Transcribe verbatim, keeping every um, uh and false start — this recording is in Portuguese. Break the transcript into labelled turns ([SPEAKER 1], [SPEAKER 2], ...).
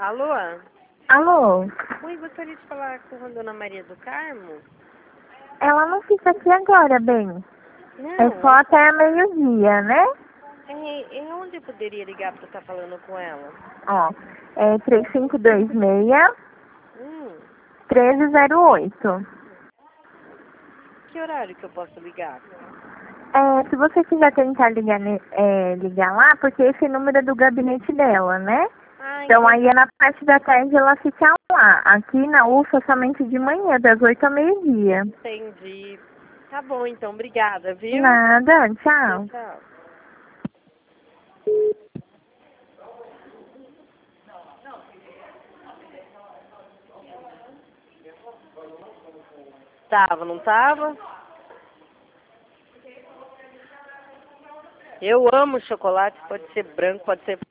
[SPEAKER 1] Alô?
[SPEAKER 2] Alô?
[SPEAKER 1] Oi, gostaria de falar com a dona Maria do Carmo?
[SPEAKER 2] Ela não fica aqui agora, bem.
[SPEAKER 1] Não,
[SPEAKER 2] É só até meio-dia, né?
[SPEAKER 1] é, é onde eu poderia ligar para estar falando com ela?
[SPEAKER 2] Ó, é três cinco dois seis,
[SPEAKER 1] Hum,
[SPEAKER 2] um três zero oito.
[SPEAKER 1] que horário que eu posso ligar?
[SPEAKER 2] É, se você quiser tentar ligar, ne- é, ligar lá, porque esse número é do gabinete dela, né?
[SPEAKER 1] Ah,
[SPEAKER 2] Então aí
[SPEAKER 1] entendi.
[SPEAKER 2] é na parte da tarde ela fica lá. Aqui na U F A somente de manhã, das oito ao meio-dia.
[SPEAKER 1] Entendi. Tá bom, então. Obrigada, viu?
[SPEAKER 2] Nada,
[SPEAKER 1] Tchau,
[SPEAKER 2] tchau.
[SPEAKER 1] tchau. Tava, não tava? Eu amo chocolate, pode ser branco, pode ser